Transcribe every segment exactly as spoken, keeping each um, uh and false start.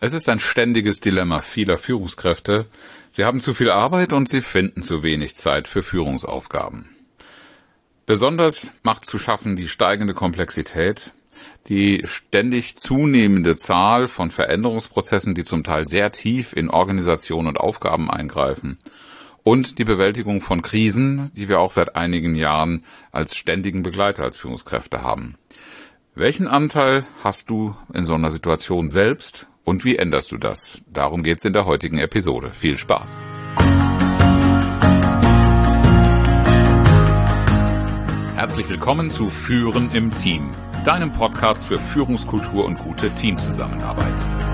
Es ist ein ständiges Dilemma vieler Führungskräfte. Sie haben zu viel Arbeit und sie finden zu wenig Zeit für Führungsaufgaben. Besonders macht zu schaffen die steigende Komplexität, die ständig zunehmende Zahl von Veränderungsprozessen, die zum Teil sehr tief in Organisation und Aufgaben eingreifen, und die Bewältigung von Krisen, die wir auch seit einigen Jahren als ständigen Begleiter als Führungskräfte haben. Welchen Anteil hast du in so einer Situation selbst und wie änderst du das? Darum geht's in der heutigen Episode. Viel Spaß! Herzlich willkommen zu Führen im Team, deinem Podcast für Führungskultur und gute Teamzusammenarbeit.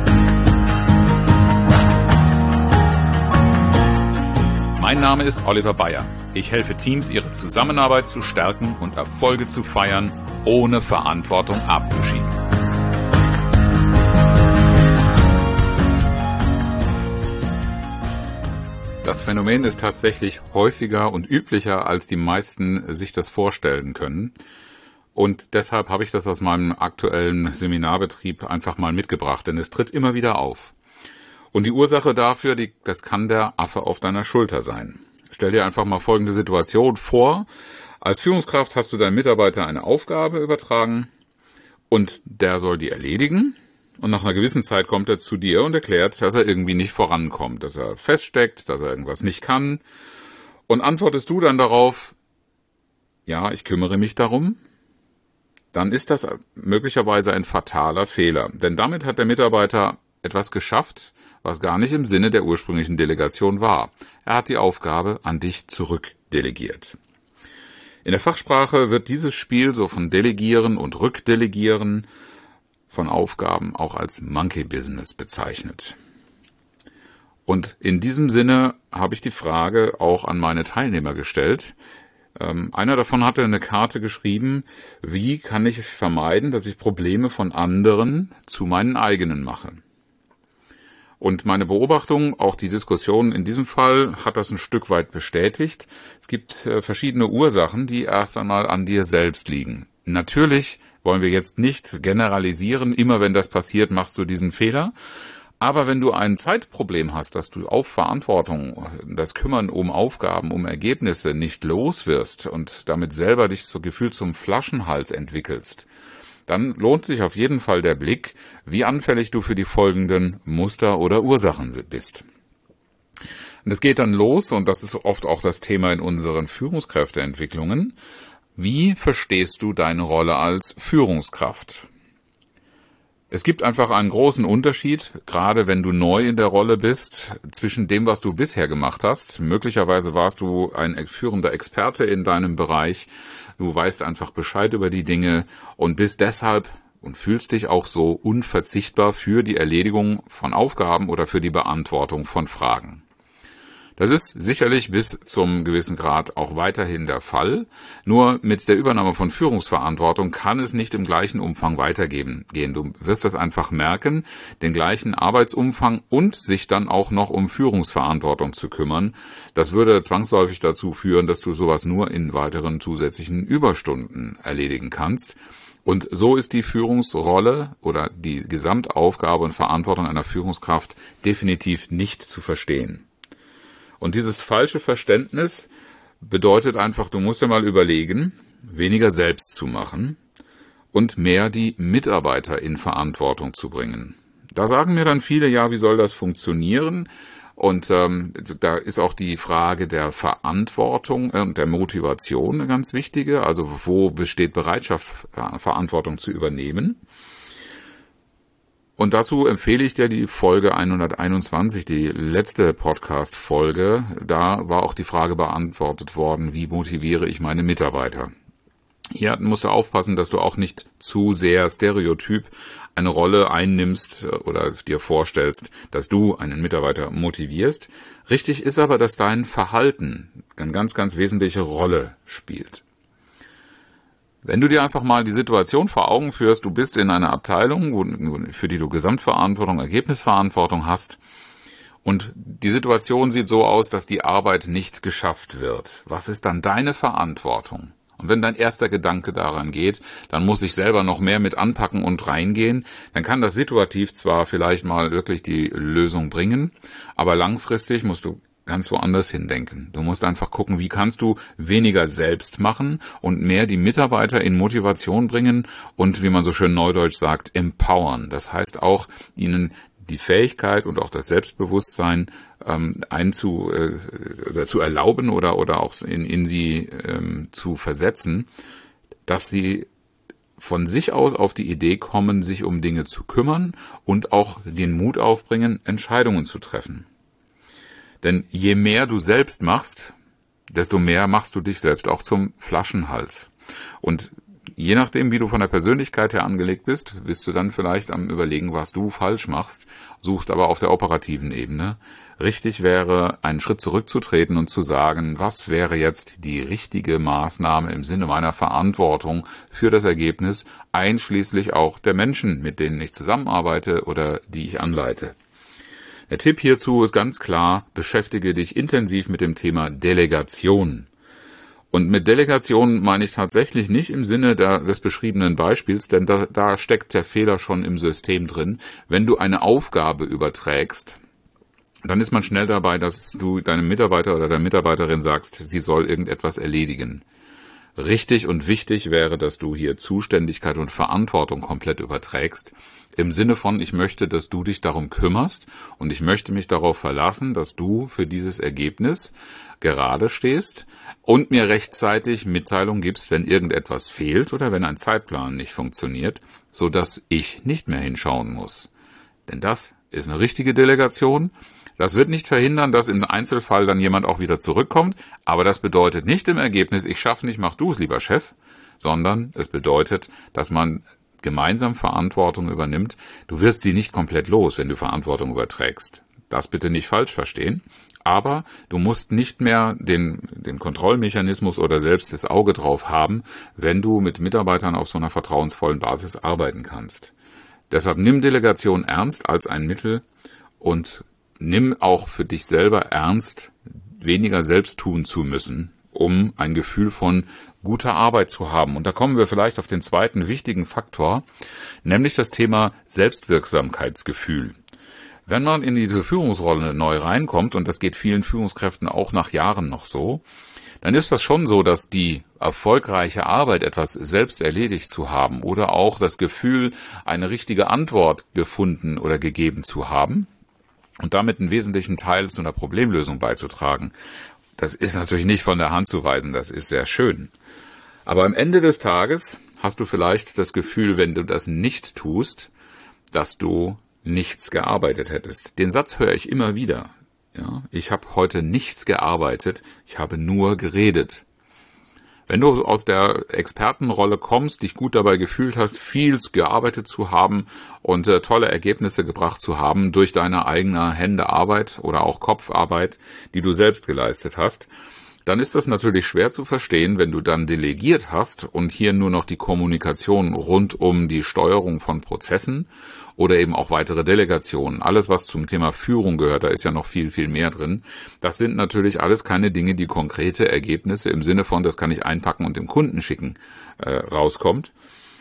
Mein Name ist Oliver Bayer. Ich helfe Teams, ihre Zusammenarbeit zu stärken und Erfolge zu feiern, ohne Verantwortung abzuschieben. Das Phänomen ist tatsächlich häufiger und üblicher, als die meisten sich das vorstellen können. Und deshalb habe ich das aus meinem aktuellen Seminarbetrieb einfach mal mitgebracht, denn es tritt immer wieder auf. Und die Ursache dafür, die, das kann der Affe auf deiner Schulter sein. Stell dir einfach mal folgende Situation vor. Als Führungskraft hast du deinem Mitarbeiter eine Aufgabe übertragen und der soll die erledigen. Und nach einer gewissen Zeit kommt er zu dir und erklärt, dass er irgendwie nicht vorankommt, dass er feststeckt, dass er irgendwas nicht kann. Und antwortest du dann darauf, ja, ich kümmere mich darum, dann ist das möglicherweise ein fataler Fehler. Denn damit hat der Mitarbeiter etwas geschafft, was gar nicht im Sinne der ursprünglichen Delegation war. Er hat die Aufgabe an dich zurückdelegiert. In der Fachsprache wird dieses Spiel so von Delegieren und Rückdelegieren von Aufgaben auch als Monkey Business bezeichnet. Und in diesem Sinne habe ich die Frage auch an meine Teilnehmer gestellt. Ähm, einer davon hatte eine Karte geschrieben, wie kann ich vermeiden, dass ich Probleme von anderen zu meinen eigenen mache. Und meine Beobachtung, auch die Diskussion in diesem Fall, hat das ein Stück weit bestätigt. Es gibt äh, verschiedene Ursachen, die erst einmal an dir selbst liegen. Natürlich wollen wir jetzt nicht generalisieren, immer wenn das passiert, machst du diesen Fehler. Aber wenn du ein Zeitproblem hast, dass du auf Verantwortung, das Kümmern um Aufgaben, um Ergebnisse nicht los wirst und damit selber dich so gefühlt zum Flaschenhals entwickelst, dann lohnt sich auf jeden Fall der Blick, wie anfällig du für die folgenden Muster oder Ursachen bist. Und es geht dann los, und das ist oft auch das Thema in unseren Führungskräfteentwicklungen. Wie verstehst du deine Rolle als Führungskraft? Es gibt einfach einen großen Unterschied, gerade wenn du neu in der Rolle bist, zwischen dem, was du bisher gemacht hast. Möglicherweise warst du ein führender Experte in deinem Bereich. Du weißt einfach Bescheid über die Dinge und bist deshalb und fühlst dich auch so unverzichtbar für die Erledigung von Aufgaben oder für die Beantwortung von Fragen. Das ist sicherlich bis zum gewissen Grad auch weiterhin der Fall. Nur mit der Übernahme von Führungsverantwortung kann es nicht im gleichen Umfang weitergehen. Du wirst das einfach merken, den gleichen Arbeitsumfang und sich dann auch noch um Führungsverantwortung zu kümmern. Das würde zwangsläufig dazu führen, dass du sowas nur in weiteren zusätzlichen Überstunden erledigen kannst. Und so ist die Führungsrolle oder die Gesamtaufgabe und Verantwortung einer Führungskraft definitiv nicht zu verstehen. Und dieses falsche Verständnis bedeutet einfach, du musst dir mal überlegen, weniger selbst zu machen und mehr die Mitarbeiter in Verantwortung zu bringen. Da sagen mir dann viele, ja, wie soll das funktionieren? Und ähm, da ist auch die Frage der Verantwortung und der Motivation eine ganz wichtige. Also wo besteht Bereitschaft, Verantwortung zu übernehmen? Und dazu empfehle ich dir die Folge hunderteinundzwanzig, die letzte Podcast-Folge. Da war auch die Frage beantwortet worden, wie motiviere ich meine Mitarbeiter? Hier musst du aufpassen, dass du auch nicht zu sehr stereotyp eine Rolle einnimmst oder dir vorstellst, dass du einen Mitarbeiter motivierst. Richtig ist aber, dass dein Verhalten eine ganz, ganz wesentliche Rolle spielt. Wenn du dir einfach mal die Situation vor Augen führst, du bist in einer Abteilung, wo, für die du Gesamtverantwortung, Ergebnisverantwortung hast, und die Situation sieht so aus, dass die Arbeit nicht geschafft wird. Was ist dann deine Verantwortung? Und wenn dein erster Gedanke daran geht, dann muss ich selber noch mehr mit anpacken und reingehen, dann kann das situativ zwar vielleicht mal wirklich die Lösung bringen, aber langfristig musst du ganz woanders hindenken. Du musst einfach gucken, wie kannst du weniger selbst machen und mehr die Mitarbeiter in Motivation bringen und, wie man so schön neudeutsch sagt, empowern. Das heißt auch, ihnen die Fähigkeit und auch das Selbstbewusstsein ähm, einzu, äh, oder zu erlauben oder, oder auch in, in sie ähm, zu versetzen, dass sie von sich aus auf die Idee kommen, sich um Dinge zu kümmern und auch den Mut aufbringen, Entscheidungen zu treffen. Denn je mehr du selbst machst, desto mehr machst du dich selbst auch zum Flaschenhals. Und je nachdem, wie du von der Persönlichkeit her angelegt bist, bist du dann vielleicht am Überlegen, was du falsch machst, suchst aber auf der operativen Ebene. Richtig wäre, einen Schritt zurückzutreten und zu sagen, was wäre jetzt die richtige Maßnahme im Sinne meiner Verantwortung für das Ergebnis, einschließlich auch der Menschen, mit denen ich zusammenarbeite oder die ich anleite. Der Tipp hierzu ist ganz klar, beschäftige dich intensiv mit dem Thema Delegation. Und mit Delegation meine ich tatsächlich nicht im Sinne der, des beschriebenen Beispiels, denn da, da steckt der Fehler schon im System drin. Wenn du eine Aufgabe überträgst, dann ist man schnell dabei, dass du deinem Mitarbeiter oder der Mitarbeiterin sagst, sie soll irgendetwas erledigen. Richtig und wichtig wäre, dass du hier Zuständigkeit und Verantwortung komplett überträgst, im Sinne von, ich möchte, dass du dich darum kümmerst und ich möchte mich darauf verlassen, dass du für dieses Ergebnis gerade stehst und mir rechtzeitig Mitteilung gibst, wenn irgendetwas fehlt oder wenn ein Zeitplan nicht funktioniert, so dass ich nicht mehr hinschauen muss. Denn das ist eine richtige Delegation. Das wird nicht verhindern, dass im Einzelfall dann jemand auch wieder zurückkommt, aber das bedeutet nicht im Ergebnis, ich schaffe nicht, mach du es, lieber Chef, sondern es bedeutet, dass man gemeinsam Verantwortung übernimmt. Du wirst sie nicht komplett los, wenn du Verantwortung überträgst. Das bitte nicht falsch verstehen. Aber du musst nicht mehr den, den Kontrollmechanismus oder selbst das Auge drauf haben, wenn du mit Mitarbeitern auf so einer vertrauensvollen Basis arbeiten kannst. Deshalb nimm Delegation ernst als ein Mittel und nimm auch für dich selber ernst, weniger selbst tun zu müssen, um ein Gefühl von guter Arbeit zu haben. Und da kommen wir vielleicht auf den zweiten wichtigen Faktor, nämlich das Thema Selbstwirksamkeitsgefühl. Wenn man in diese Führungsrolle neu reinkommt, und das geht vielen Führungskräften auch nach Jahren noch so, dann ist das schon so, dass die erfolgreiche Arbeit, etwas selbst erledigt zu haben oder auch das Gefühl, eine richtige Antwort gefunden oder gegeben zu haben und damit einen wesentlichen Teil zu einer Problemlösung beizutragen, das ist natürlich nicht von der Hand zu weisen, das ist sehr schön. Aber am Ende des Tages hast du vielleicht das Gefühl, wenn du das nicht tust, dass du nichts gearbeitet hättest. Den Satz höre ich immer wieder. Ja, ich habe heute nichts gearbeitet, ich habe nur geredet. Wenn du aus der Expertenrolle kommst, dich gut dabei gefühlt hast, viel gearbeitet zu haben und äh, tolle Ergebnisse gebracht zu haben durch deine eigene Händearbeit oder auch Kopfarbeit, die du selbst geleistet hast, dann ist das natürlich schwer zu verstehen, wenn du dann delegiert hast und hier nur noch die Kommunikation rund um die Steuerung von Prozessen oder eben auch weitere Delegationen. Alles, was zum Thema Führung gehört, da ist ja noch viel, viel mehr drin. Das sind natürlich alles keine Dinge, die konkrete Ergebnisse im Sinne von, das kann ich einpacken und dem Kunden schicken, äh, rauskommt.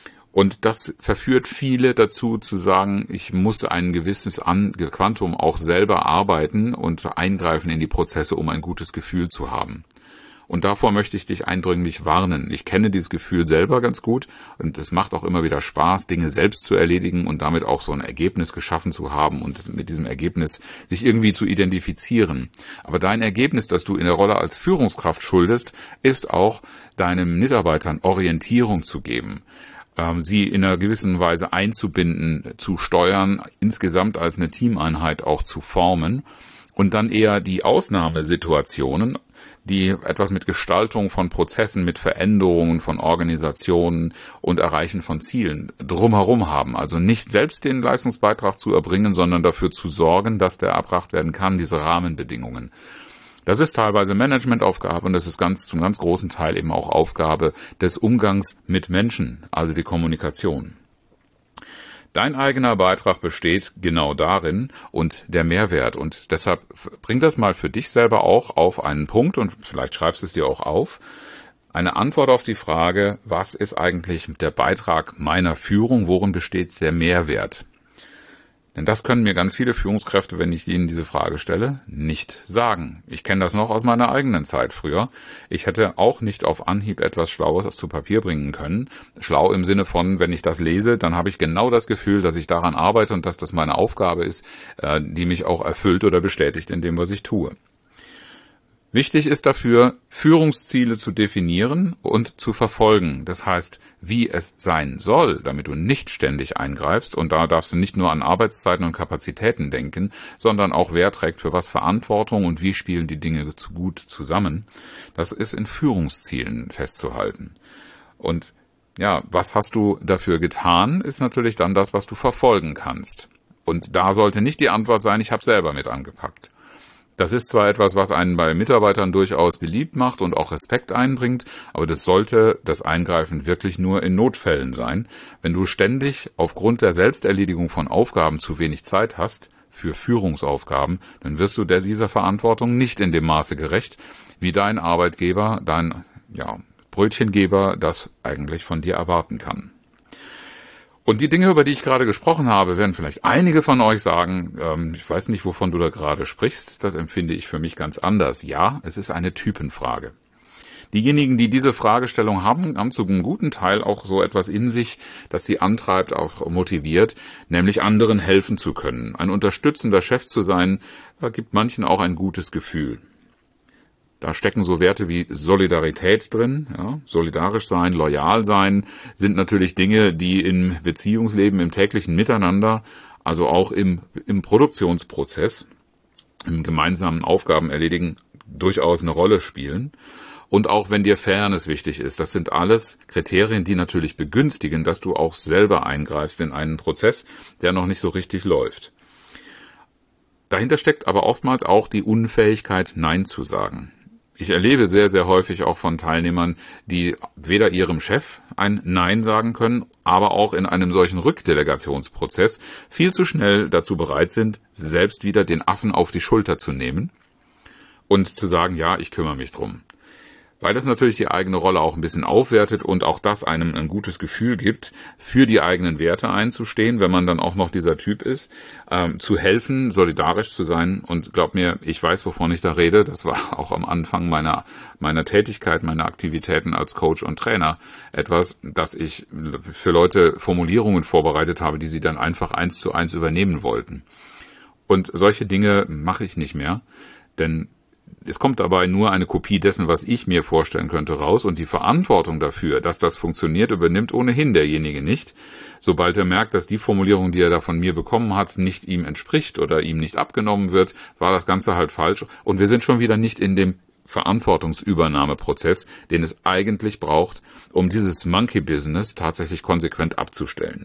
Und das verführt viele dazu zu sagen, ich muss ein gewisses An- Quantum auch selber arbeiten und eingreifen in die Prozesse, um ein gutes Gefühl zu haben. Und davor möchte ich dich eindringlich warnen. Ich kenne dieses Gefühl selber ganz gut und es macht auch immer wieder Spaß, Dinge selbst zu erledigen und damit auch so ein Ergebnis geschaffen zu haben und mit diesem Ergebnis sich irgendwie zu identifizieren. Aber dein Ergebnis, das du in der Rolle als Führungskraft schuldest, ist auch deinen Mitarbeitern Orientierung zu geben, sie in einer gewissen Weise einzubinden, zu steuern, insgesamt als eine Teameinheit auch zu formen und dann eher die Ausnahmesituationen, die etwas mit Gestaltung von Prozessen, mit Veränderungen von Organisationen und Erreichen von Zielen drumherum haben. Also nicht selbst den Leistungsbeitrag zu erbringen, sondern dafür zu sorgen, dass der erbracht werden kann, diese Rahmenbedingungen. Das ist teilweise Managementaufgabe und das ist ganz zum ganz großen Teil eben auch Aufgabe des Umgangs mit Menschen, also die Kommunikation. Dein eigener Beitrag besteht genau darin und der Mehrwert. Und deshalb bring das mal für dich selber auch auf einen Punkt und vielleicht schreibst du es dir auch auf. Eine Antwort auf die Frage, was ist eigentlich der Beitrag meiner Führung, worin besteht der Mehrwert? Denn das können mir ganz viele Führungskräfte, wenn ich ihnen diese Frage stelle, nicht sagen. Ich kenne das noch aus meiner eigenen Zeit früher. Ich hätte auch nicht auf Anhieb etwas Schlaues zu Papier bringen können. Schlau im Sinne von, wenn ich das lese, dann habe ich genau das Gefühl, dass ich daran arbeite und dass das meine Aufgabe ist, die mich auch erfüllt oder bestätigt in dem, was ich tue. Wichtig ist dafür, Führungsziele zu definieren und zu verfolgen. Das heißt, wie es sein soll, damit du nicht ständig eingreifst. Und da darfst du nicht nur an Arbeitszeiten und Kapazitäten denken, sondern auch, wer trägt für was Verantwortung und wie spielen die Dinge zu gut zusammen. Das ist in Führungszielen festzuhalten. Und ja, was hast du dafür getan, ist natürlich dann das, was du verfolgen kannst. Und da sollte nicht die Antwort sein, ich habe selber mit angepackt. Das ist zwar etwas, was einen bei Mitarbeitern durchaus beliebt macht und auch Respekt einbringt, aber das sollte das Eingreifen wirklich nur in Notfällen sein. Wenn du ständig aufgrund der Selbsterledigung von Aufgaben zu wenig Zeit hast für Führungsaufgaben, dann wirst du dieser Verantwortung nicht in dem Maße gerecht, wie dein Arbeitgeber, dein ja, Brötchengeber das eigentlich von dir erwarten kann. Und die Dinge, über die ich gerade gesprochen habe, werden vielleicht einige von euch sagen, ähm, ich weiß nicht, wovon du da gerade sprichst, das empfinde ich für mich ganz anders. Ja, es ist eine Typenfrage. Diejenigen, die diese Fragestellung haben, haben zu einem guten Teil auch so etwas in sich, das sie antreibt, auch motiviert, nämlich anderen helfen zu können. Ein unterstützender Chef zu sein, da gibt manchen auch ein gutes Gefühl. Da stecken so Werte wie Solidarität drin, ja, solidarisch sein, loyal sein, sind natürlich Dinge, die im Beziehungsleben, im täglichen Miteinander, also auch im, im Produktionsprozess, im gemeinsamen Aufgaben erledigen, durchaus eine Rolle spielen. Und auch wenn dir Fairness wichtig ist, das sind alles Kriterien, die natürlich begünstigen, dass du auch selber eingreifst in einen Prozess, der noch nicht so richtig läuft. Dahinter steckt aber oftmals auch die Unfähigkeit, Nein zu sagen. Ich erlebe sehr, sehr häufig auch von Teilnehmern, die weder ihrem Chef ein Nein sagen können, aber auch in einem solchen Rückdelegationsprozess viel zu schnell dazu bereit sind, selbst wieder den Affen auf die Schulter zu nehmen und zu sagen, ja, ich kümmere mich drum. Weil das natürlich die eigene Rolle auch ein bisschen aufwertet und auch das einem ein gutes Gefühl gibt, für die eigenen Werte einzustehen, wenn man dann auch noch dieser Typ ist, ähm, zu helfen, solidarisch zu sein. Und glaub mir, ich weiß, wovon ich da rede. Das war auch am Anfang meiner meiner Tätigkeit, meiner Aktivitäten als Coach und Trainer etwas, dass ich für Leute Formulierungen vorbereitet habe, die sie dann einfach eins zu eins übernehmen wollten. Und solche Dinge mache ich nicht mehr, denn es kommt dabei nur eine Kopie dessen, was ich mir vorstellen könnte, raus, und die Verantwortung dafür, dass das funktioniert, übernimmt ohnehin derjenige nicht. Sobald er merkt, dass die Formulierung, die er da von mir bekommen hat, nicht ihm entspricht oder ihm nicht abgenommen wird, war das Ganze halt falsch. Und wir sind schon wieder nicht in dem Verantwortungsübernahmeprozess, den es eigentlich braucht, um dieses Monkey-Business tatsächlich konsequent abzustellen.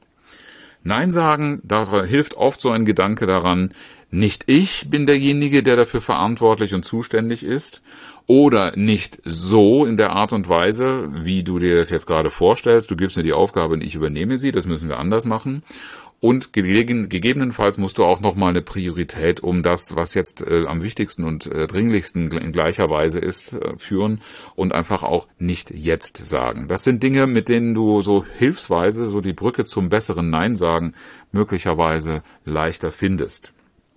Nein sagen, da hilft oft so ein Gedanke daran, nicht ich bin derjenige, der dafür verantwortlich und zuständig ist, oder nicht so in der Art und Weise, wie du dir das jetzt gerade vorstellst, du gibst mir die Aufgabe und ich übernehme sie, das müssen wir anders machen. Und gegebenenfalls musst du auch nochmal eine Priorität um das, was jetzt äh, am wichtigsten und äh, dringlichsten in gleicher Weise ist, äh, führen und einfach auch nicht jetzt sagen. Das sind Dinge, mit denen du so hilfsweise so die Brücke zum besseren Nein sagen möglicherweise leichter findest.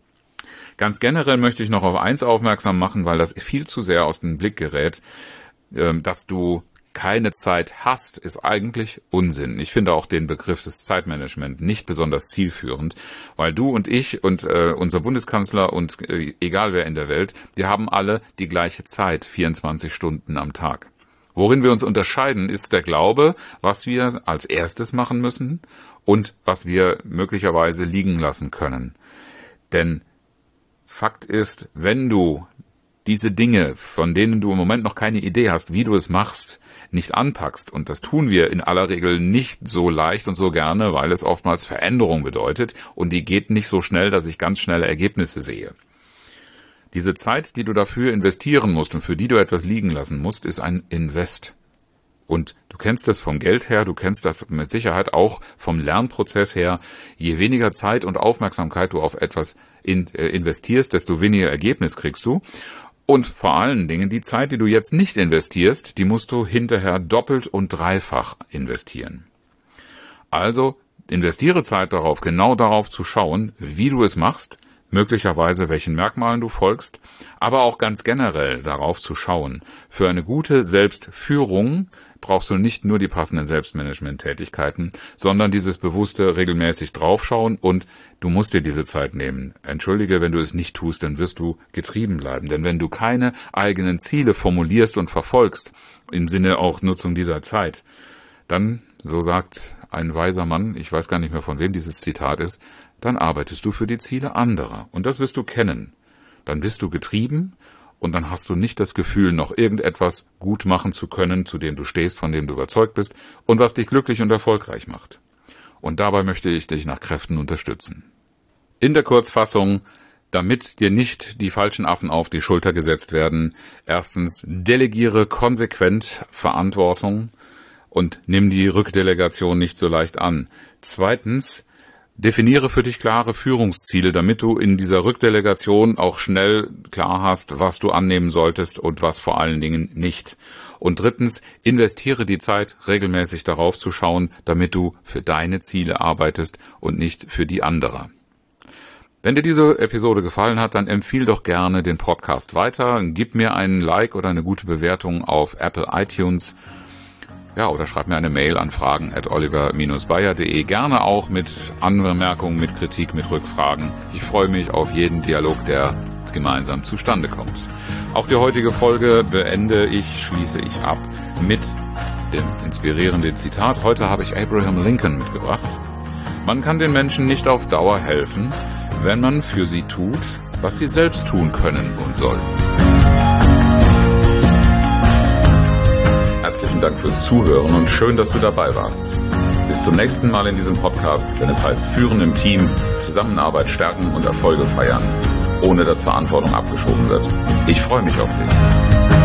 Ganz generell möchte ich noch auf eins aufmerksam machen, weil das viel zu sehr aus dem Blick gerät, äh, dass du keine Zeit hast, ist eigentlich Unsinn. Ich finde auch den Begriff des Zeitmanagement nicht besonders zielführend, weil du und ich und äh, unser Bundeskanzler und äh, egal wer in der Welt, wir haben alle die gleiche Zeit, vierundzwanzig Stunden am Tag. Worin wir uns unterscheiden, ist der Glaube, was wir als erstes machen müssen und was wir möglicherweise liegen lassen können. Denn Fakt ist, wenn du diese Dinge, von denen du im Moment noch keine Idee hast, wie du es machst, nicht anpackst, und das tun wir in aller Regel nicht so leicht und so gerne, weil es oftmals Veränderung bedeutet und die geht nicht so schnell, dass ich ganz schnelle Ergebnisse sehe. Diese Zeit, die du dafür investieren musst und für die du etwas liegen lassen musst, ist ein Invest. Und du kennst das vom Geld her, du kennst das mit Sicherheit auch vom Lernprozess her. Je weniger Zeit und Aufmerksamkeit du auf etwas in, äh, investierst, desto weniger Ergebnis kriegst du. Und vor allen Dingen die Zeit, die du jetzt nicht investierst, die musst du hinterher doppelt und dreifach investieren. Also investiere Zeit darauf, genau darauf zu schauen, wie du es machst, möglicherweise welchen Merkmalen du folgst, aber auch ganz generell darauf zu schauen. Für eine gute Selbstführung brauchst du nicht nur die passenden Selbstmanagement-Tätigkeiten, sondern dieses bewusste regelmäßig draufschauen, und du musst dir diese Zeit nehmen. Entschuldige, wenn du es nicht tust, dann wirst du getrieben bleiben. Denn wenn du keine eigenen Ziele formulierst und verfolgst, im Sinne auch Nutzung dieser Zeit, dann, so sagt ein weiser Mann, ich weiß gar nicht mehr, von wem dieses Zitat ist, dann arbeitest du für die Ziele anderer. Und das wirst du kennen. Dann bist du getrieben, und dann hast du nicht das Gefühl, noch irgendetwas gut machen zu können, zu dem du stehst, von dem du überzeugt bist und was dich glücklich und erfolgreich macht. Und dabei möchte ich dich nach Kräften unterstützen. In der Kurzfassung, damit dir nicht die falschen Affen auf die Schulter gesetzt werden: Erstens, delegiere konsequent Verantwortung und nimm die Rückdelegation nicht so leicht an. Zweitens, definiere für dich klare Führungsziele, damit du in dieser Rückdelegation auch schnell klar hast, was du annehmen solltest und was vor allen Dingen nicht. Und drittens, investiere die Zeit, regelmäßig darauf zu schauen, damit du für deine Ziele arbeitest und nicht für die anderer. Wenn dir diese Episode gefallen hat, dann empfiehl doch gerne den Podcast weiter. Gib mir einen Like oder eine gute Bewertung auf Apple iTunes. Ja, oder schreib mir eine Mail an fragen at oliver dash bayer punkt de, gerne auch mit Anmerkungen, mit Kritik, mit Rückfragen. Ich freue mich auf jeden Dialog, der gemeinsam zustande kommt. Auch die heutige Folge beende ich, schließe ich ab mit dem inspirierenden Zitat. Heute habe ich Abraham Lincoln mitgebracht. Man kann den Menschen nicht auf Dauer helfen, wenn man für sie tut, was sie selbst tun können und sollen. Herzlichen Dank fürs Zuhören und schön, dass du dabei warst. Bis zum nächsten Mal in diesem Podcast, wenn es heißt Führen im Team, Zusammenarbeit stärken und Erfolge feiern, ohne dass Verantwortung abgeschoben wird. Ich freue mich auf dich.